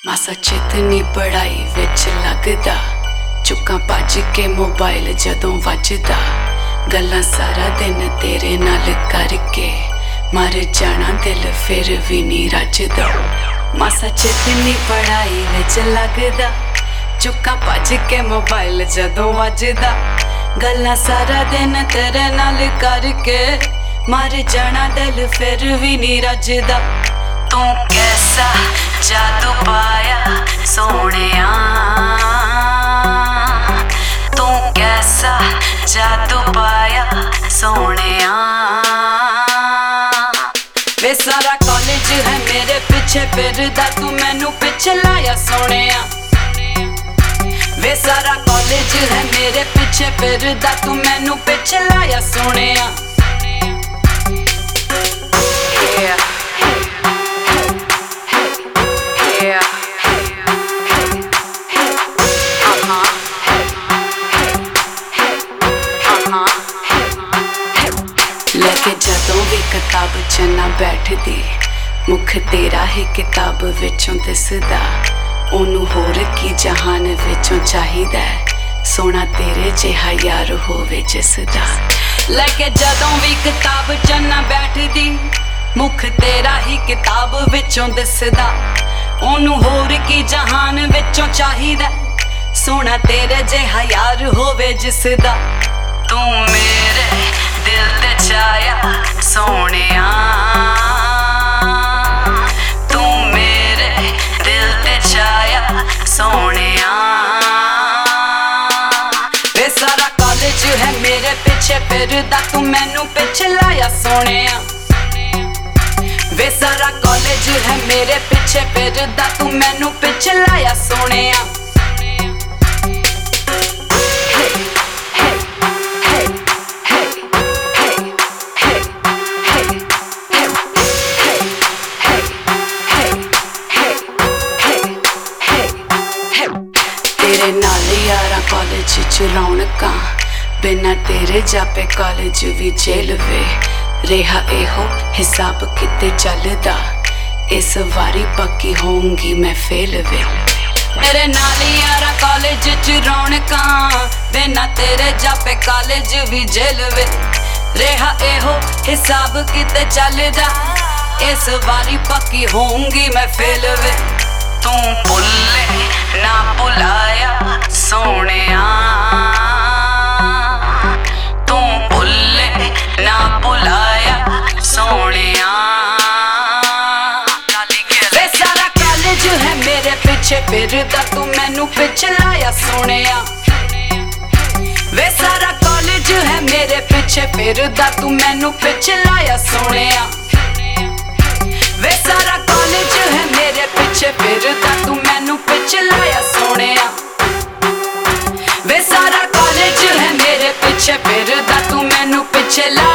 मासा चेतनी पढ़ाई विच लगदा, चुक्कां भज के मोबाइल जदों वजदा, गल्लां सारा दिन तेरे नाल करके मर जाना दिल फिर भी नहीं रजदा। मासा चेतनी पढ़ाई विच लगदा, चुक्कां भज के मोबाइल जदों वजदा, गल्लां सारा दिन तेरे नाल करके मर जाना दिल फिर भी नहीं रजदा। तू कैसा जादू पाया सोहणिया, तू कैसा जादू पाया सोहणिया। वे सारा कॉलेज है मेरे पीछे फिरदा, तू मैनू पिछे लाया सोहणिया। वे सारा कॉलेज है मेरे पीछे फिरदा, तू मैनू पिछे लाया सोहणिया। लेके जदों भी किताब च ना बैठदी, मुख तेरा ही किताब विचों दिसदा, ओनू होर की जहान विचों चाहिदा, सोना तेरे जिहा यार होवे जिसदा। लेके जदों भी किताब च ना बैठदी, मुख तेरा ही किताब विचों दिसदा, ओनू होर की जहान विचों चाहिदा, सोना तेरे जिहा यार होवे जिसदा। तू मेरे दिल ते छाया सोहणिया, तू मेरे दिल ते छाया सोहणिया। वे सारा कॉलेज है मेरे पीछे फिरदा, तू मैनू पिछे लाया सोहणिया। वे सारा कॉलेज है मेरे पीछे फिरदा, तू मैनू पिछे लाया सोहणिया। तेरे नाल यारा कॉलेज च रौनकां, बिना तेरे जापे कॉलेज भी जेल वे। रेहा एहो हिसाब किते चलदा, इस वारी पक्की होंगी मैं फेल वे। तेरे नाल यारा कॉलेज च रौनकां, बिना तेरे जापे कॉलेज भी जेल वे। रेहा एहो हिसाब किते चलदा, इस वारी पक्की होंगी मैं फेल वे। तू भुल्ले ना भुलाया सोहणिया, तू भुल्ले ना भुलाया सोहणिया। वे सारा कॉलेज है मेरे पीछे फिरदा, तू मैनू पिछे लाया सोहणिया। वे सारा कॉलेज है मेरे पीछे फिरदा, तू मैनू पिछे लाया सोहणिया। वे सारा कॉलेज है मेरे पीछे फिरदा, तू मैनू पिछे लाया सोहणिया। वे सारा कॉलेज है मेरे पीछे फिरदा, तू मैनू पिछे लाया।